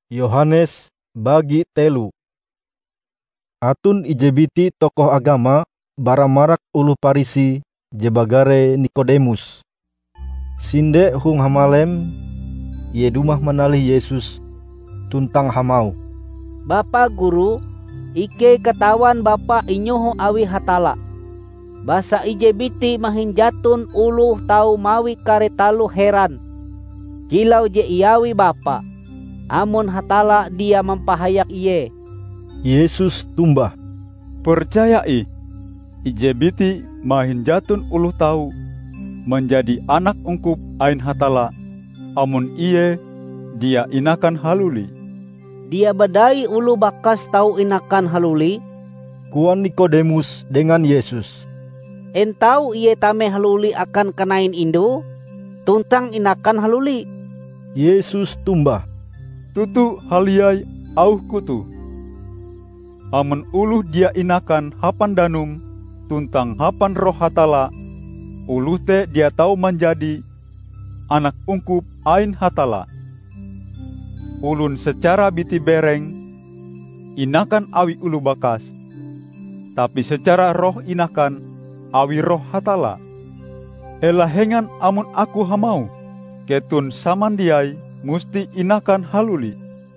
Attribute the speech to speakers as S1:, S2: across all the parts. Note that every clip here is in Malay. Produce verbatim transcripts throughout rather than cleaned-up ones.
S1: Yohanes bagi telu. Atun ijebiti tokoh agama baramarak ulu Parisi jebagare Nikodemus. Sinde hung hamalem ye dumah manalih Yesus tuntang hamau.
S2: Bapa Guru, ike katawan Bapa inyoho awi hatala. Basa ijebiti mahin jatun uluh tau mawi karetalu heran. Kilau je iawi Bapa, amun hatala dia mempahayak iye.
S1: Yesus tumbah,
S3: percayai, ijebiti mahin jatun uluh tau menjadi anak ungkup ain hatala, amun iye dia inakan haluli.
S2: Dia badai ulu bakas tau inakan haluli?
S1: Kuan Nikodemus dengan Yesus.
S2: Entau iye tame haluli akan kenain indu, tuntang inakan haluli.
S1: Yesus tumbah,
S3: tutu haliai auh kutu. Amun uluh dia inakan hapan danum, tuntang hapan roh hatala, uluh te dia tahu menjadi anak ungkup ain hatala. Ulun secara biti bereng, inakan awi ulu bakas, tapi secara roh inakan awi roh hatala. Elahengan amun aku hamau, ketun samandiai musti inakan haluli.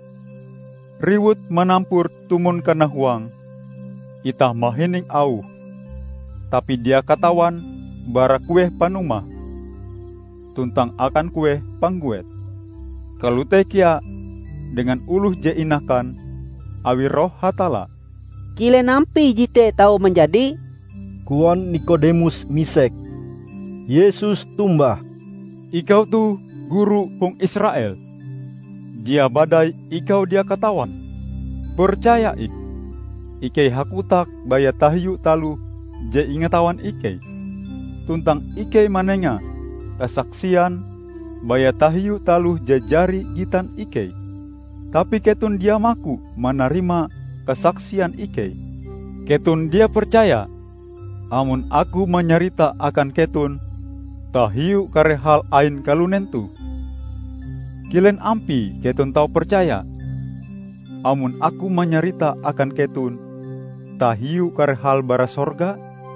S3: Riwut menampur tumun kana huang, itah mahining au. Tapi dia katawan bara kueh panumah, tuntang akan kueh pangguet. Kalute kia dengan uluh je inakan awi roh hatala.
S2: Kile nampi jite tahu menjadi?
S1: Kuan Nikodemus misek. Yesus tumbah,
S3: ikau tu guru hong Israel. Dia badai ikau dia katawan. Percaya ik. Ikei hakutak baya tahiyu talu je ingatawan ikei. Tuntang ikei manenga kesaksian baya tahiyu talu je jari gitan ikei. Tapi ketun dia maku menerima kesaksian ikei. Ketun dia percaya, amun aku menyarita akan ketun, tahiyu kare hal ain kalunentu. Kilen ampi ketun tau percaya, amun aku menyarita akan ketun, tahiyu kare hal bara sorga.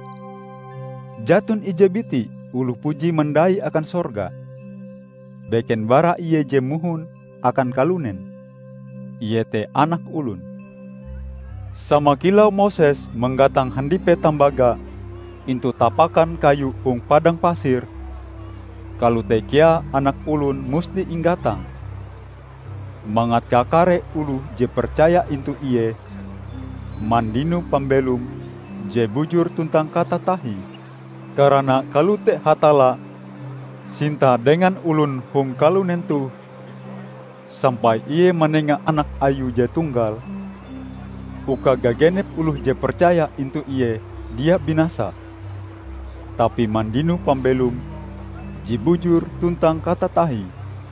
S3: Jatun ijebiti ulu puji mendai akan sorga. Beken bara iye je muhun akan kalunen. Iye te anak ulun. Sama kilau Moses menggatang handipe tambaga intu tapakan kayu hung padang pasir, kalu tekia anak ulun musti inggatang. Mangat kakare ulu je percaya intu iye, mandinu pambelum je bujur tuntang kata tahi. Karena kalu te hatala sinta dengan ulun hung kalunentu, sampai iye menenga anak ayu je tunggal, uka gagenep uluh je percaya intu iye dia binasa. Tapi mandinu pambelum jibujur tuntang kata tahi.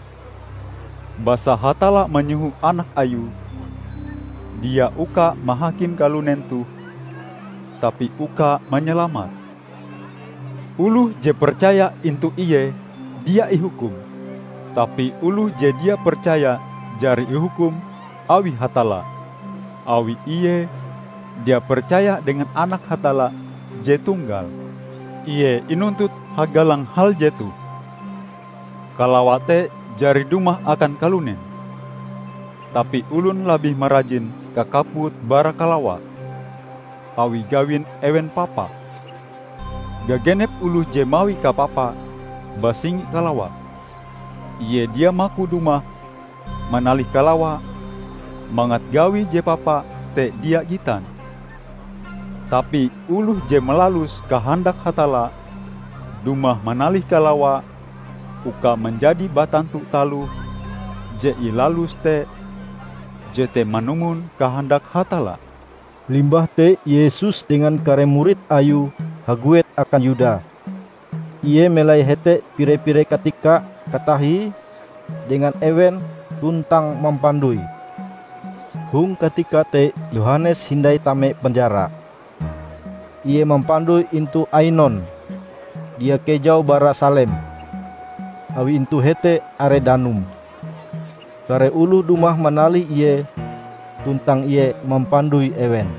S3: Basa hatala menyuhu anak ayu, dia uka mahakim kalunentu, tapi uka menyelamat. Uluh je percaya intu iye dia ihukum, tapi uluh je dia percaya jari ihukum awi hatala. Awi iye dia percaya dengan anak hatala je tunggal. Iye inuntut hagalang hal jetu. Kalawate jari dumah akan kalunen. Tapi ulun labih merajin kakaput bara kalawa. Awi gawin ewen papa. Gagenep uluh je mawi ka papa basing kalawa. Iye dia maku dumah manalih kalawa, mangat gawi je papa te dia gitan. Tapi uluh je melalus kehendak hatala, dumah manalih kalawa, uka menjadi batantu talu, je ilalus te, je te manumun kehendak hatala.
S1: Limbah te Yesus dengan kare murid ayu haguet akan Yuda. Ie melai hete pire-pire ketika katahi dengan ewen tuntang mempandui. Hung ketika te Yohanes hindai tame penjara. Ie mempandui intu Ainon. Dia kejau bara Salem. Awi intu hete are danum. kare ulu dumah manali iye tuntang iye mempandui ewen.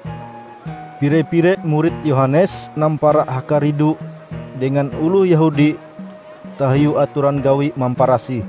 S1: Pire-pire murid Yohanes nampara hakaridu dengan ulu Yahudi tahiu aturan gawi mamparasi.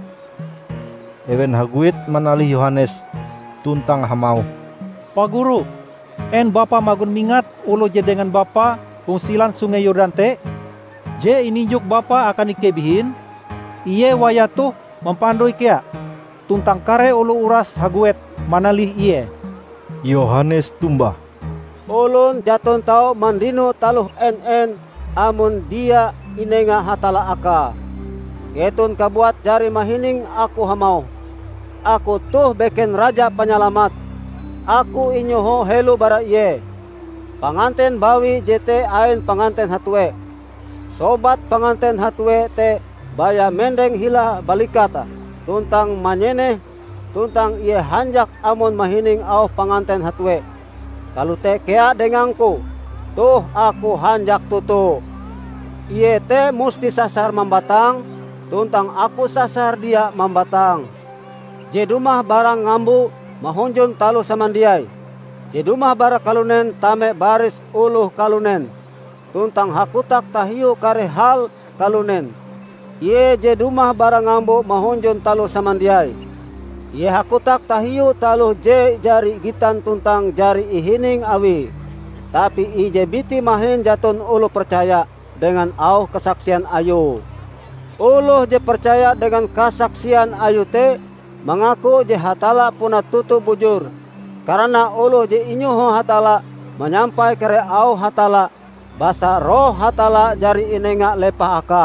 S1: Ewen haguit manali Yohanes tuntang hamau,
S4: Pak Guru, en Bapa magun mingat ulo je dengan Bapa kungsilan sungai Yordan te? Je ininjuk Bapa akan ikebihin? Iye wayatuh mempandui kia, tuntang kare ulu uras haguet manalih iye.
S1: Yohanes tumbah,
S5: Ulun jatun tau mandino taluh en-en amun dia inenga hatala aka. Ketun kabuat jari mahining aku hamau. Aku tuh beken raja penyelamat. Aku inyoho helu bara iye. Panganten bawi jete ain panganten hatue. Sobat panganten hatue te baya mendeng hila balikata. Tuntang manyene, tuntang iye hanjak amun mahining au panganten hatue. Kalau te kea dengangku, tuh aku hanjak tutu. Iye te musti sasar membatang, tuntang aku sasar dia membatang. Jedumah barang ngambu mahunjun talu samandiai. Jedumah bara kalunen tame baris uluh kalunen. Tuntang hakutak tahiu kare hal kalunen. Ye jedumah bara ngambu mahunjun talu samandiai. Ye hakutak tahiu talu je jari gitan tuntang jari ihining awi. Tapi ije biti mahin jatun ulu percaya dengan au kesaksian ayu. Uluh je percaya dengan kesaksian ayu te mengaku je hatala puna tutu bujur. Karena uluh je inyuho hatala menyampai kere au hatala. Basa roh hatala jari inenga lepah aka.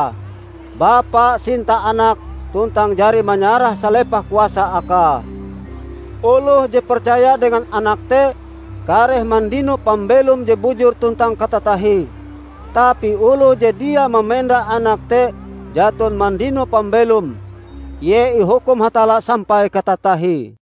S5: Bapa sinta anak tuntang jari menyarah salepah kuasa aka. Uluh je percaya dengan anak te kareh mandino pambelum je bujur tuntang katatahi. Tapi uluh je dia memenda anak te jatun mandino pambelum. Ye ihukum hatala sampai katatahi.